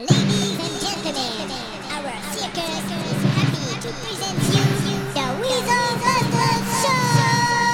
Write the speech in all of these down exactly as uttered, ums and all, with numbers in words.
Ladies and gentlemen, our circus is happy to present you the Weasel Busters Show!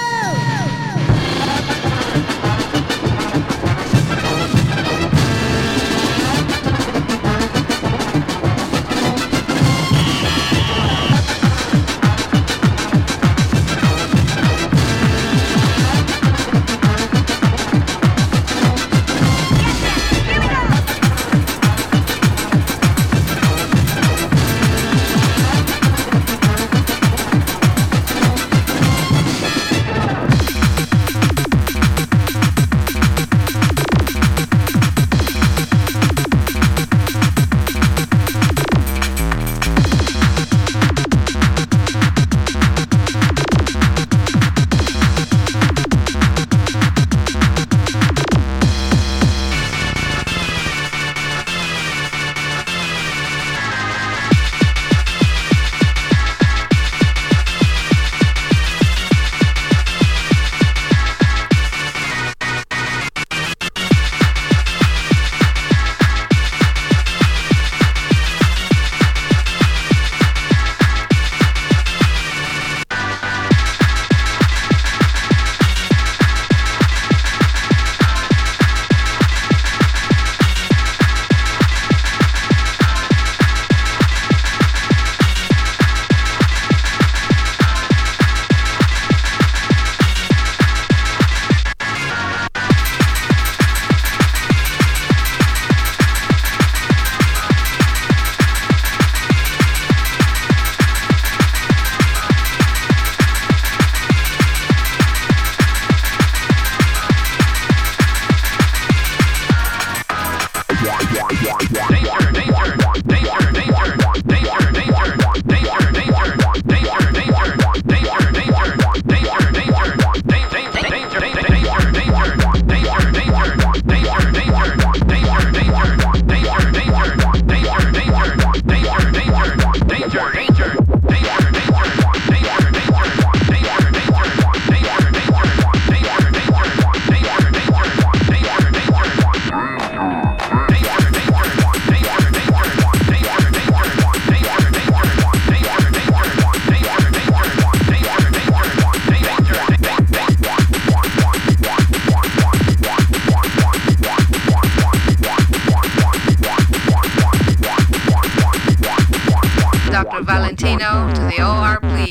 Doctor Valentino to the O R, please.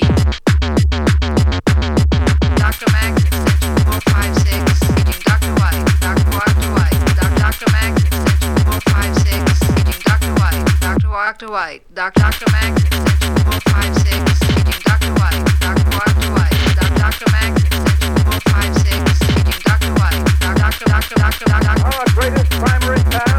Doctor Max, extension four five six, speaking Doctor White. Doctor Doctor White. Doctor Max, extension four five six, speaking Doctor White. Doctor Doctor White. Doctor Max, extension four five six, speaking Doctor White. Doctor Doctor White. Doctor Max, extension four five six, speaking Doctor White. Doctor Doctor Doctor Doctor. Our greatest primary task